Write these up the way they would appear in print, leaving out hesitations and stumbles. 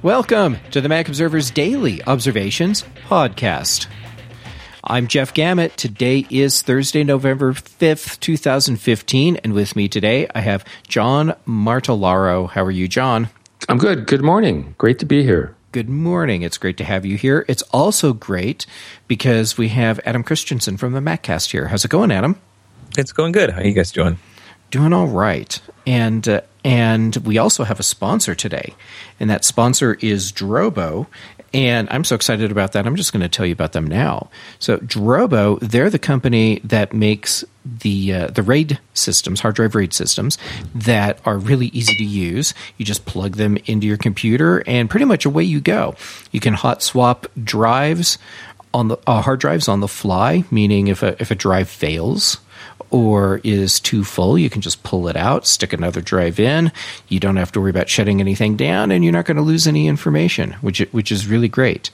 Welcome to the Mac Observer's Daily Observations podcast. I'm Jeff Gamet. Today is Thursday, November 5th, 2015, and with me today I have John Martellaro. How are you, John? I'm good. Good morning. Great to be here. Good morning. It's great to have you here. It's also great because we have Adam Christensen from the MacCast here. How's it going, Adam? It's going good. How are you guys doing? Doing all right. And we also have a sponsor today, and that sponsor is Drobo, and I'm so excited about that. I'm just going to tell you about them now. So Drobo, they're the company that makes the RAID systems, hard drive RAID systems, that are really easy to use. You just plug them into your computer, and pretty much away you go. You can hot swap drives on the hard drives on the fly, meaning if a drive fails or is too full, you can just pull it out, stick another drive in. You don't have to worry about shutting anything down, and you're not going to lose any information, which is really great.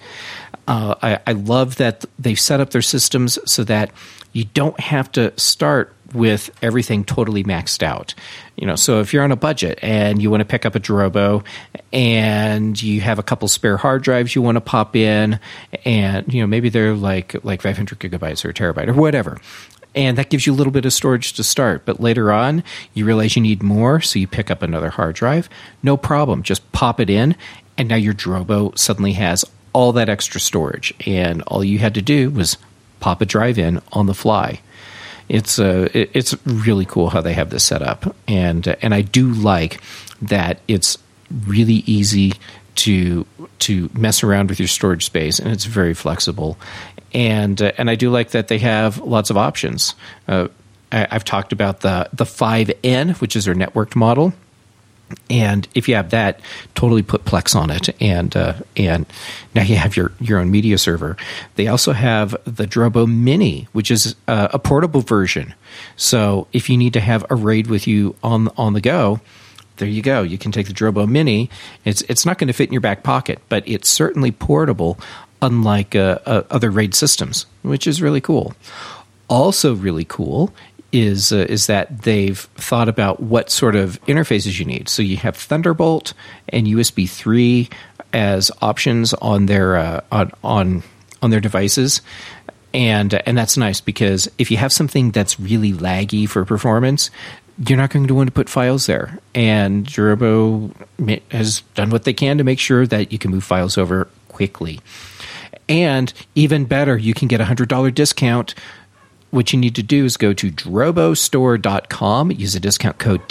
I love that they've set up their systems so that you don't have to start with everything totally maxed out. So if you're on a budget and you want to pick up a Drobo and you have a couple spare hard drives you want to pop in, and maybe they're like 500 gigabytes or a terabyte or whatever. And that gives you a little bit of storage to start. But later on, you realize you need more, so you pick up another hard drive. No problem. Just pop it in, and now your Drobo suddenly has all that extra storage. And all you had to do was pop a drive in on the fly. It's really cool how they have this set up. And I do like that it's really easy to mess around with your storage space, and it's very flexible. And I do like that they have lots of options. I've talked about the 5N, which is their networked model. And if you have that, totally put Plex on it, and now you have your own media server. They also have the Drobo Mini, which is a portable version. So if you need to have a RAID with you on the go, there you go. You can take the Drobo Mini. It's not going to fit in your back pocket, but it's certainly portable, unlike other RAID systems, which is really cool. Also really cool is that they've thought about what sort of interfaces you need. So you have Thunderbolt and USB 3 as options on their on their devices. And that's nice because if you have something that's really laggy for performance, you're not going to want to put files there. And Drobo has done what they can to make sure that you can move files over quickly. And even better, you can get a $100 discount. What you need to do is go to drobostore.com, use the discount code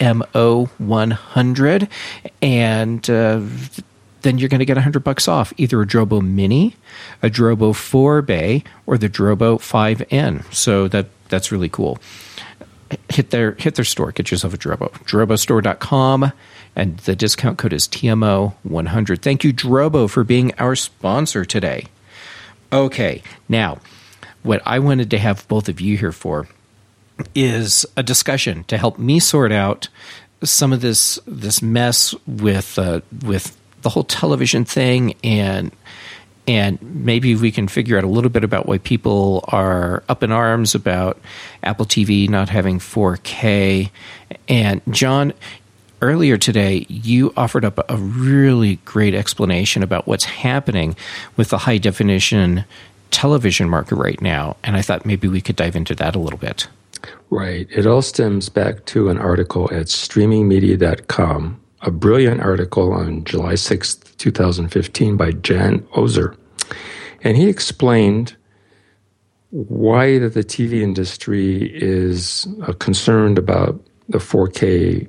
TMO100, and then you're going to get $100 off either a Drobo Mini, a Drobo 4-Bay, or the Drobo 5N. So that's really cool. Hit their store, get yourself a Drobo. drobostore.com, and the discount code is TMO100. Thank you, Drobo, for being our sponsor today. Okay, now, what I wanted to have both of you here for is a discussion to help me sort out some of this mess with the whole television thing, and maybe we can figure out a little bit about why people are up in arms about Apple TV not having 4K. And John, earlier today, you offered up a really great explanation about what's happening with the high-definition television market right now, and I thought maybe we could dive into that a little bit. Right. It all stems back to an article at streamingmedia.com, a brilliant article on July 6th, 2015 by Jan Ozer. And he explained why the TV industry is concerned about the 4K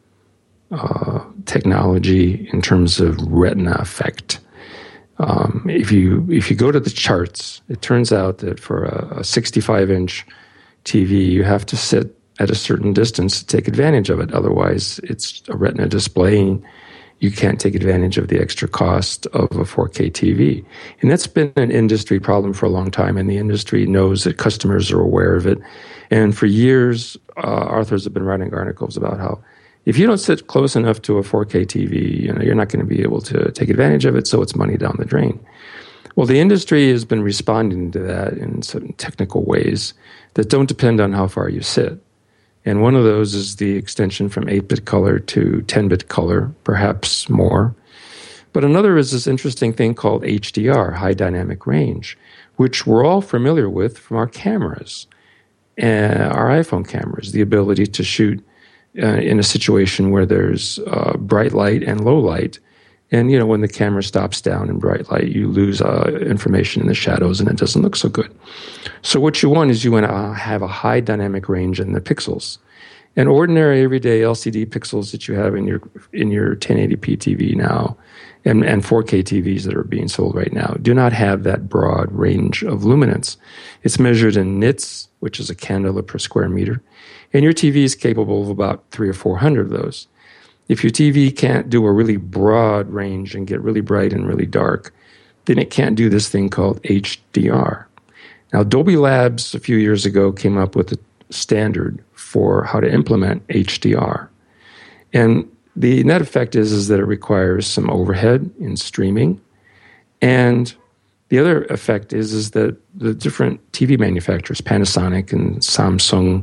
technology in terms of retina effect. If you go to the charts, it turns out that for a 65-inch TV, you have to sit at a certain distance to take advantage of it. Otherwise, it's a retina display, and you can't take advantage of the extra cost of a 4K TV. And that's been an industry problem for a long time, and the industry knows that customers are aware of it. And for years, authors have been writing articles about how if you don't sit close enough to a 4K TV, you're not going to be able to take advantage of it, so it's money down the drain. Well, the industry has been responding to that in certain technical ways that don't depend on how far you sit. And one of those is the extension from 8-bit color to 10-bit color, perhaps more. But another is this interesting thing called HDR, high dynamic range, which we're all familiar with from our cameras, our iPhone cameras, the ability to shoot in a situation where there's bright light and low light. And, when the camera stops down in bright light, you lose information in the shadows and it doesn't look so good. So what you want is you want to have a high dynamic range in the pixels. And ordinary everyday LCD pixels that you have in your 1080p TV now and 4K TVs that are being sold right now do not have that broad range of luminance. It's measured in nits, which is a candela per square meter. And your TV is capable of about 300 or 400 of those. If your TV can't do a really broad range and get really bright and really dark, then it can't do this thing called HDR. Now, Dolby Labs a few years ago came up with a standard for how to implement HDR. And the net effect is that it requires some overhead in streaming. And the other effect is that the different TV manufacturers, Panasonic and Samsung,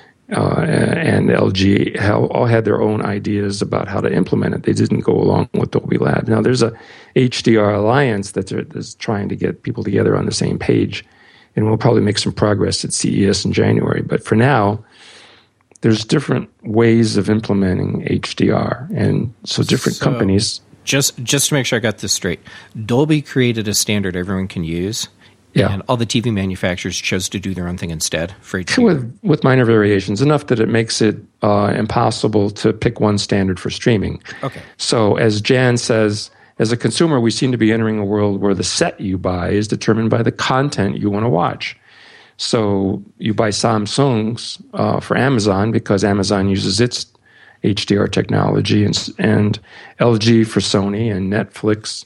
and LG all had their own ideas about how to implement it. They didn't go along with Dolby Labs. Now, there's a HDR alliance that's trying to get people together on the same page, and we'll probably make some progress at CES in January. But for now, there's different ways of implementing HDR, and so different companies. Just to make sure I got this straight, Dolby created a standard everyone can use. Yeah. And all the TV manufacturers chose to do their own thing instead for HDR. With minor variations, enough that it makes it impossible to pick one standard for streaming. Okay. So as Jan says, as a consumer, we seem to be entering a world where the set you buy is determined by the content you want to watch. So you buy Samsungs for Amazon because Amazon uses its HDR technology, and LG for Sony, and Netflix,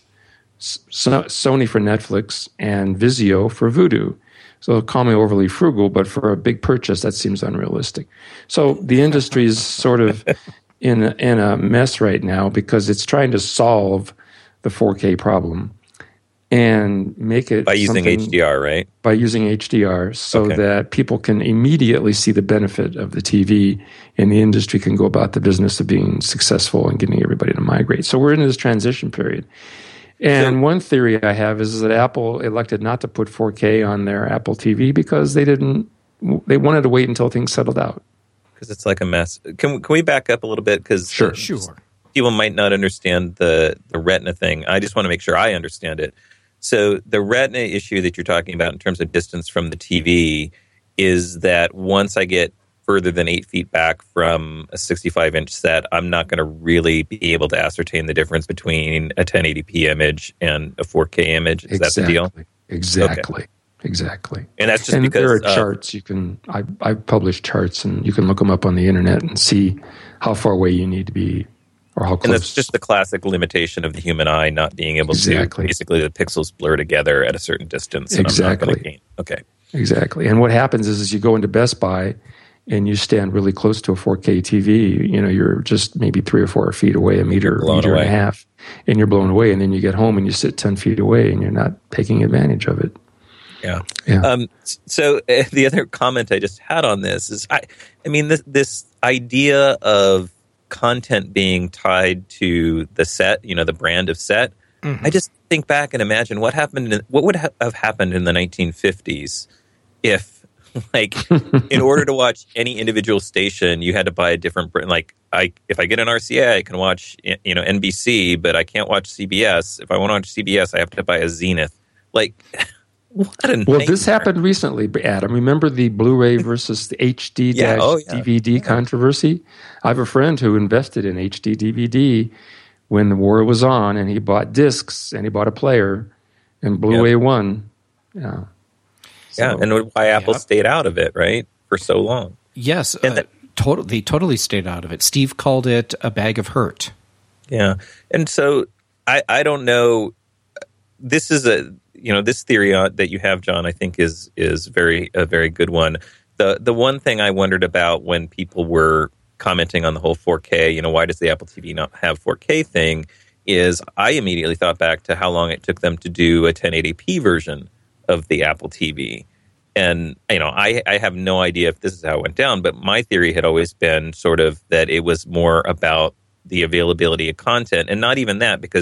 Sony for Netflix, and Vizio for Vudu. So call me overly frugal, but for a big purchase, that seems unrealistic. So the industry is sort of in a mess right now because it's trying to solve the 4K problem and make it by using HDR, right? By using HDR, so that people can immediately see the benefit of the TV, and the industry can go about the business of being successful and getting everybody to migrate. So we're in this transition period. And one theory I have is that Apple elected not to put 4K on their Apple TV because they wanted to wait until things settled out. Because it's like a mess. Can we back up a little bit? Because sure. People might not understand the Retina thing. I just want to make sure I understand it. So the Retina issue that you're talking about in terms of distance from the TV is that once I get further than 8 feet back from a 65-inch set, I'm not going to really be able to ascertain the difference between a 1080p image and a 4K image. Is that the deal? Exactly. Okay. Exactly. And that's just because there are charts you can. I publish charts, and you can look them up on the internet and see how far away you need to be, or how close. And that's just the classic limitation of the human eye not being able to basically the pixels blur together at a certain distance. And I'm not going to gain. Okay. Exactly. And what happens is you go into Best Buy and you stand really close to a 4K TV, you're just maybe 3 or 4 feet away, a meter and a half, and you're blown away. And then you get home and you sit 10 feet away and you're not taking advantage of it. Yeah. So the other comment I just had on this is, this idea of content being tied to the set, the brand of set. Mm-hmm. I just think back and imagine what would have happened in the 1950s if, in order to watch any individual station, you had to buy a different brand. If I get an RCA, I can watch, NBC, but I can't watch CBS. If I want to watch CBS, I have to buy a Zenith. Well, this happened recently, Adam. Remember the Blu-ray versus the HD-DVD controversy? I have a friend who invested in HD-DVD when the war was on, and he bought discs, and he bought a player, and Blu-ray won. Yeah. And why Apple stayed out of it, right, for so long. Yes, they totally stayed out of it. Steve called it a bag of hurt. Yeah, and so I don't know. This is this theory that you have, John, I think is a very good one. The one thing I wondered about when people were commenting on the whole 4K, why does the Apple TV not have 4K thing, is I immediately thought back to how long it took them to do a 1080p version of the Apple TV. And, I have no idea if this is how it went down, but my theory had always been sort of that it was more about the availability of content, and not even that, because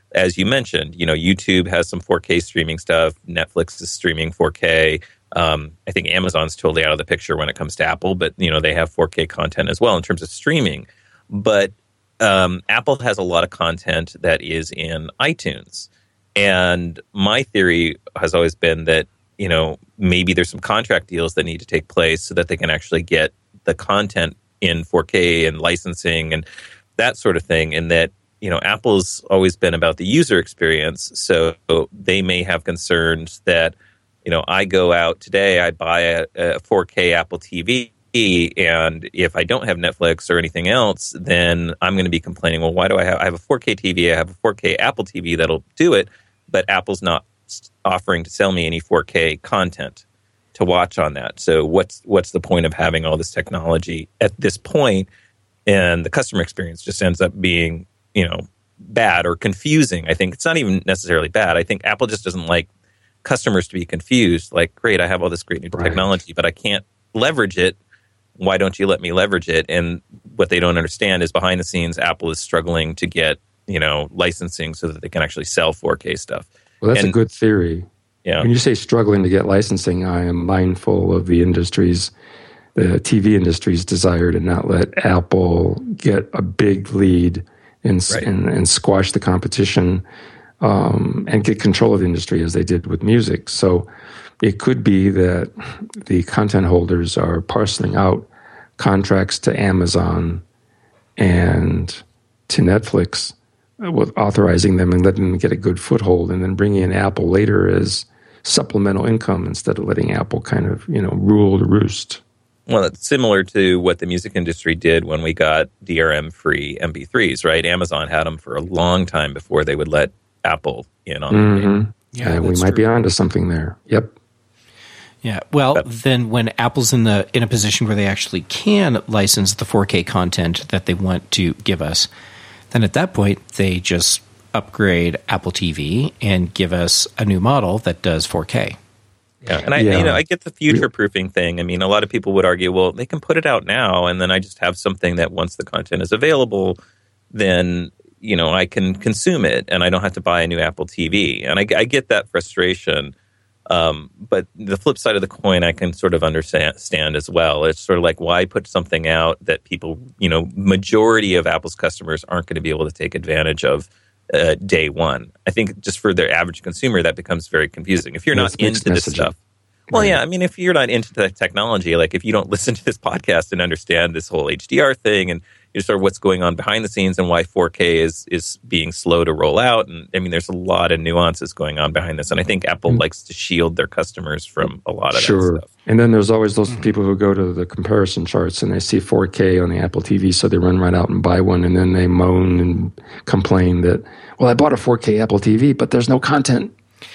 as you mentioned, YouTube has some 4K streaming stuff. Netflix is streaming 4K. I think Amazon's totally out of the picture when it comes to Apple, but they have 4K content as well in terms of streaming. But Apple has a lot of content that is in iTunes. And my theory has always been that, maybe there's some contract deals that need to take place so that they can actually get the content in 4K and licensing and that sort of thing. And that, Apple's always been about the user experience. So they may have concerns that, I go out today, I buy a 4K Apple TV, and if I don't have Netflix or anything else, then I'm going to be complaining, well, why do I have a 4K TV? I have a 4K Apple TV that'll do it, but Apple's not offering to sell me any 4K content to watch on that. So what's the point of having all this technology at this point? And the customer experience just ends up being, bad or confusing. I think it's not even necessarily bad. I think Apple just doesn't like customers to be confused. Like, great, I have all this great new technology, but I can't leverage it. Why don't you let me leverage it? And what they don't understand is behind the scenes, Apple is struggling to get, licensing so that they can actually sell 4K stuff. Well, that's a good theory. Yeah. When you say struggling to get licensing, I am mindful of the TV industry's desire to not let Apple get a big lead and squash the competition and get control of the industry as they did with music. So it could be that the content holders are parceling out contracts to Amazon and to Netflix, with authorizing them and letting them get a good foothold, and then bringing in Apple later as supplemental income instead of letting Apple kind of, rule the roost. Well, it's similar to what the music industry did when we got DRM-free MP3s, right? Amazon had them for a long time before they would let Apple in on them. Yeah, we might be onto something there. Yep. Yeah. Well, then when Apple's in a position where they actually can license the 4K content that they want to give us, then at that point they just upgrade Apple TV and give us a new model that does 4K. Yeah, and I get the future-proofing thing. I mean, a lot of people would argue, well, they can put it out now, and then I just have something that once the content is available, then I can consume it, and I don't have to buy a new Apple TV. And I get that frustration. But the flip side of the coin, I can sort of understand as well. It's sort of like, why put something out that people, majority of Apple's customers aren't going to be able to take advantage of day one? I think just for the average consumer, that becomes very confusing. If you're not into this stuff. Well, yeah, I mean, if you're not into the technology, like if you don't listen to this podcast and understand this whole HDR thing and sort of what's going on behind the scenes and why 4K is being slow to roll out. And I mean, there's a lot of nuances going on behind this. And I think Apple likes to shield their customers from a lot of that stuff. And then there's always those people who go to the comparison charts and they see 4K on the Apple TV, so they run right out and buy one, and then they moan and complain that, well, I bought a 4K Apple TV, but there's no content.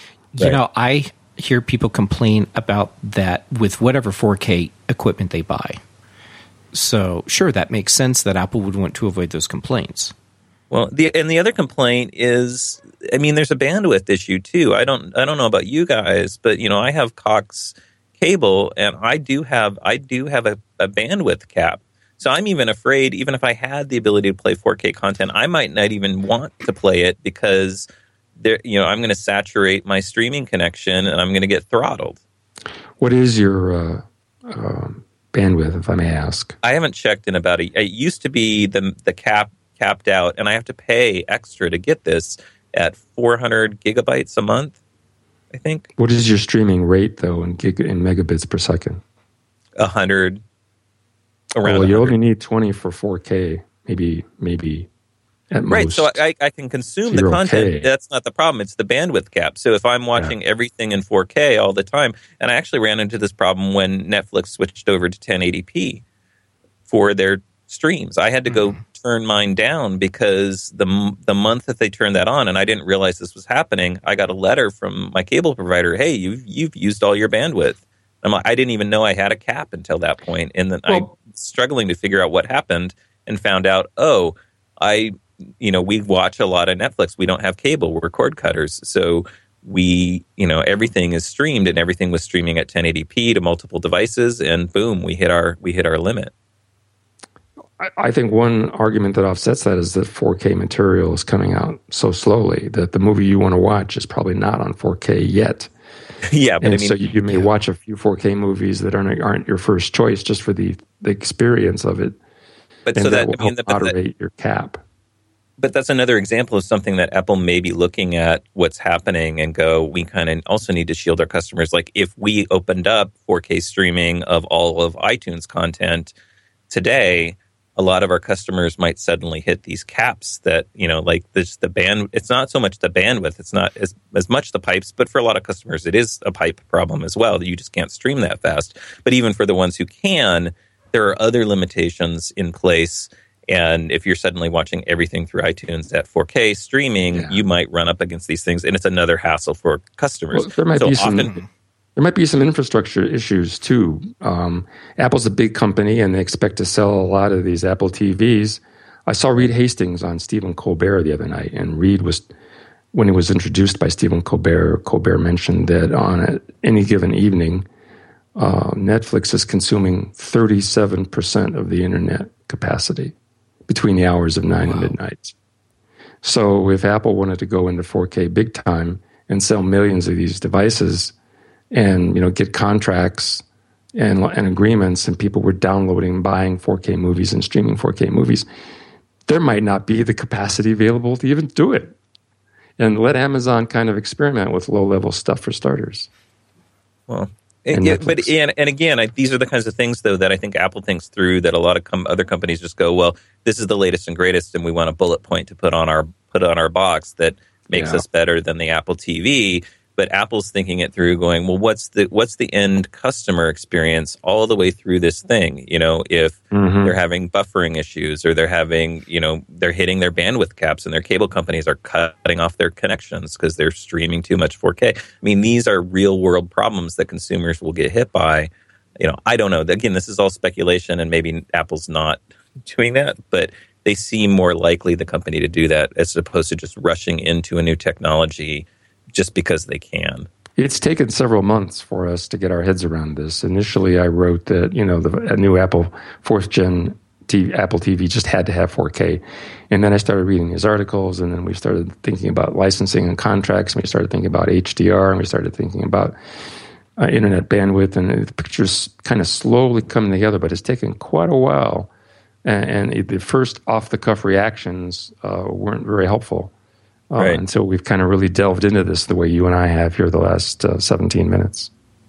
I hear people complain about that with whatever 4K equipment they buy. So, sure, that makes sense that Apple would want to avoid those complaints. Well, the other complaint is, I mean, there's a bandwidth issue too. I don't know about you guys, but I have Cox cable, and I do have a bandwidth cap. So I'm even afraid, even if I had the ability to play 4K content, I might not even want to play it because I'm going to saturate my streaming connection and I'm going to get throttled. What is your bandwidth, if I may ask? I haven't checked in about it used to be the capped out, and I have to pay extra to get this at 400 gigabytes a month, I think. What is your streaming rate, though, in megabits per second? 100. Around well, 100. You only need 20 for 4K, maybe at most. Right, so I can consume the content. That's not the problem. It's the bandwidth cap. So if I'm watching everything in 4K all the time, and I actually ran into this problem when Netflix switched over to 1080p for their streams. I had to go turn mine down because the month that they turned that on, and I didn't realize this was happening, I got a letter from my cable provider, hey, you've used all your bandwidth. I'm like, I didn't even know I had a cap until that point. And then I'm struggling to figure out what happened and found out, we watch a lot of Netflix. We don't have cable. We're cord cutters. So everything is streamed, and everything was streaming at 1080p to multiple devices, and boom, we hit our limit. I think one argument that offsets that is that 4K material is coming out so slowly that the movie you want to watch is probably not on 4K yet. Yeah, but so you may watch a few 4K movies that aren't your first choice just for the experience of it. But and so that will help moderate your cap. But that's another example of something that Apple may be looking at what's happening and go, we kind of also need to shield our customers. Like if we opened up 4K streaming of all of iTunes content today, a lot of our customers might suddenly hit these caps that, like the band. It's not so much the bandwidth. It's not as much the pipes, but for a lot of customers, it is a pipe problem as well, that you just can't stream that fast. But even for the ones who can, there are other limitations in place. And if you're suddenly watching everything through iTunes at 4K streaming, you might run up against these things, and it's another hassle for customers. Well, there might be some infrastructure issues too. Apple's a big company, and they expect to sell a lot of these Apple TVs. I saw Reed Hastings on Stephen Colbert the other night, and Reed when he was introduced by Stephen Colbert, Colbert mentioned that on any given evening, Netflix is consuming 37% of the internet capacity between the hours of 9 and midnight. So if Apple wanted to go into 4K big time and sell millions of these devices and get contracts and agreements, and people were downloading and buying 4K movies and streaming 4K movies, there might not be the capacity available to even do it. And let Amazon kind of experiment with low-level stuff for starters. Well, again, these are the kinds of things, though, that I think Apple thinks through, that a lot of other companies just go, well, this is the latest and greatest, and we want a bullet point to put on our box that makes us better than the Apple TV. But Apple's thinking it through, going, well, what's the end customer experience all the way through this thing? If they're having buffering issues, or they're having, they're hitting their bandwidth caps, and their cable companies are cutting off their connections because they're streaming too much 4K. I mean, these are real world problems that consumers will get hit by. I don't know. Again, this is all speculation, and maybe Apple's not doing that, but they seem more likely, the company, to do that as opposed to just rushing into a new technology just because they can. It's taken several months for us to get our heads around this. Initially, I wrote that a new Apple 4th Gen Apple TV just had to have 4K, and then I started reading these articles, and then we started thinking about licensing and contracts, and we started thinking about HDR, and we started thinking about internet bandwidth, and the picture's kind of slowly coming together, but it's taken quite a while, and the first off-the-cuff reactions weren't very helpful. Right. Until we've kind of really delved into this the way you and I have here the last 17 minutes.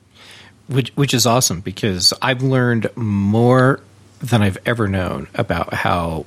Which is awesome, because I've learned more than I've ever known about how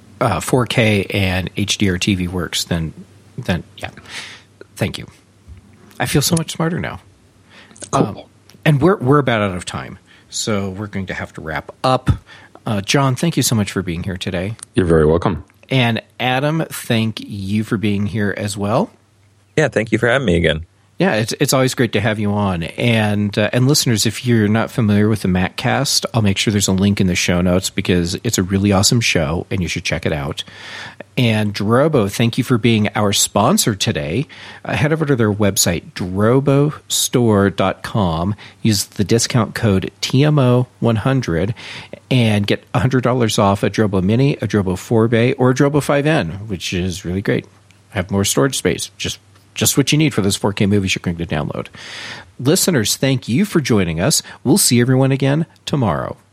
4K and HDR TV works than Thank you. I feel so much smarter now. Cool. And we're about out of time, so we're going to have to wrap up. John, thank you so much for being here today. You're very welcome. And Adam, thank you for being here as well. Yeah, thank you for having me again. Yeah, it's always great to have you on. And listeners, if you're not familiar with the MacCast, I'll make sure there's a link in the show notes, because it's a really awesome show and you should check it out. And Drobo, thank you for being our sponsor today. Head over to their website, drobostore.com. Use the discount code TMO100 and get $100 off a Drobo Mini, a Drobo 4Bay, or a Drobo 5N, which is really great. Have more storage space. Just what you need for those 4K movies you're going to download. Listeners, thank you for joining us. We'll see everyone again tomorrow.